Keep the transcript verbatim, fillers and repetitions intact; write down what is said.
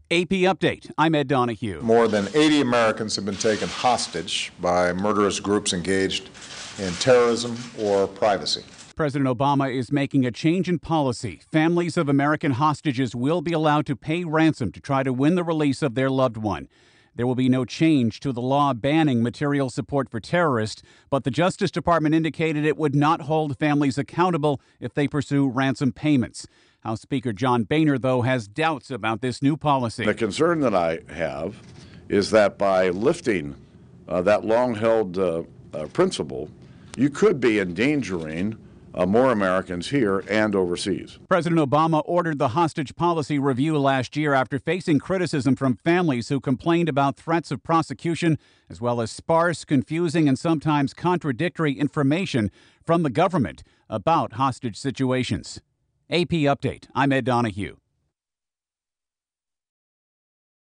A P Update. I'm Ed Donahue. More than eighty Americans have been taken hostage by murderous groups engaged in terrorism or privacy. President Obama is making a change in policy. Families of American hostages will be allowed to pay ransom to try to win the release of their loved one. There will be no change to the law banning material support for terrorists, but the Justice Department indicated it would not hold families accountable if they pursue ransom payments. House Speaker John Boehner, though, has doubts about this new policy. The concern that I have is that by lifting uh, that long-held uh, uh, principle, you could be endangering Uh, more Americans here and overseas. President Obama ordered the hostage policy review last year after facing criticism from families who complained about threats of prosecution, as well as sparse, confusing, and sometimes contradictory information from the government about hostage situations. A P Update. I'm Ed Donahue.